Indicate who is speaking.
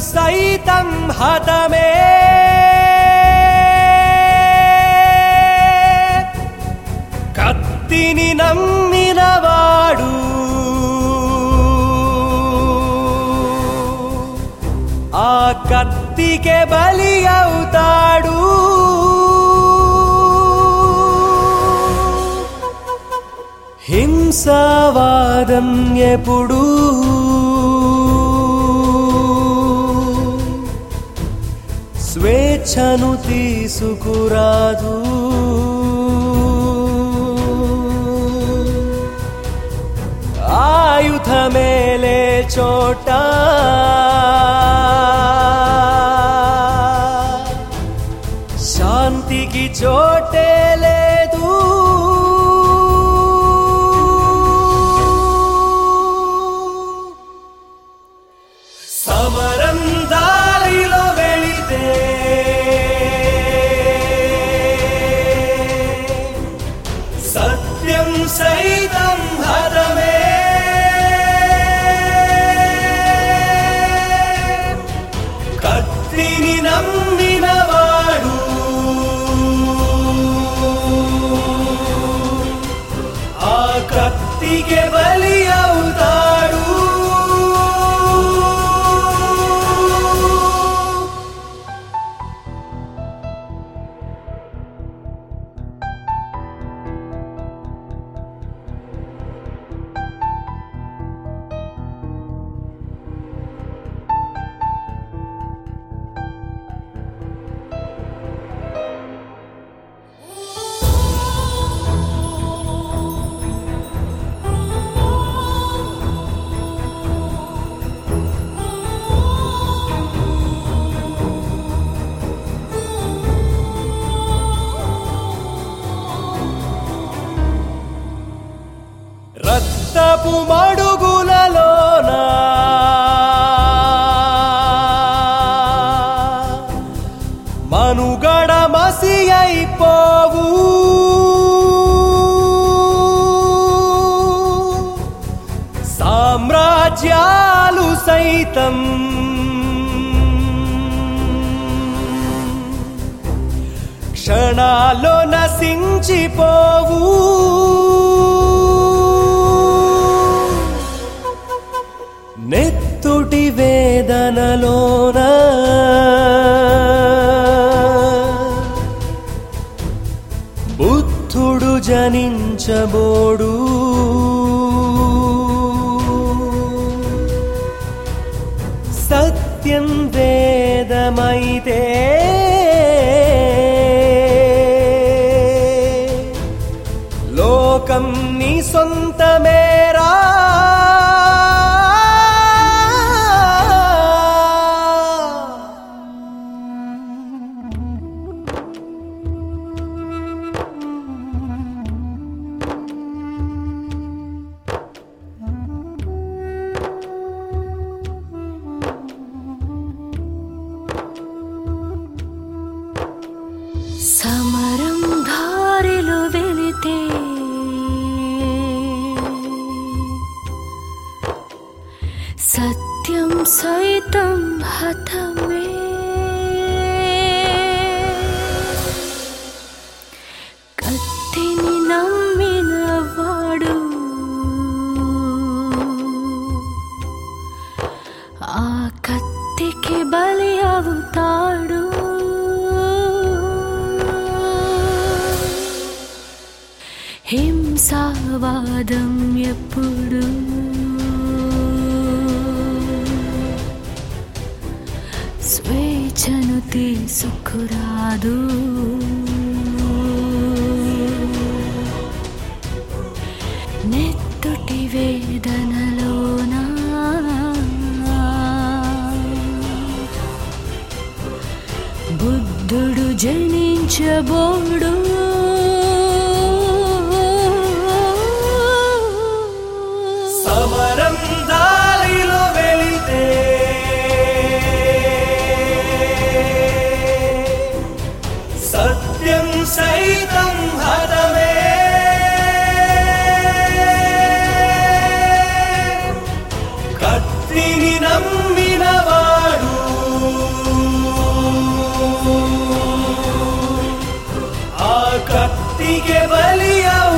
Speaker 1: సైతం హతమే కత్తిని నమ్మినవాడు ఆ కత్తికే బలి అవుతాడు. హింసావాదం ఎప్పుడు స్వేచ్ఛను తీసుకురాదు. ఆయుధమేలే చోట శాంతికి చోటే లేదు. సమరం దారిలో వెళితే సత్యం సైతం హతమే కత్తిని నమ్మినవాడు ఆ కత్తికే బలి అవుతాడు. రక్తపు మడుగులలోన మనుగడ మసి అయిపోవు. సామ్రాజ్యాలు సైతం క్షణాల్లో నశించిపోవు. నెత్తుటి వేదనలోన బుద్ధుడు జనించబోడు. సత్యం వేదమైతే లోకం నీ సొంతమేరా.
Speaker 2: సమరం దారిలో వెళితే సత్యం సైతం హతమే కత్తిని నమ్మినవాడు ఆ కత్తికి బలి అవుతాడు. హింసావాదం ఎప్పుడు స్వేచ్ఛను తీసుకురాదు. నెత్తుటి వేదనలోన బుద్ధుడు జనించబోడు.
Speaker 1: సమరం దారిలో వెళితే సత్యం సైతం హతమే కత్తిని నమ్మినవాడు భక్తికి బలి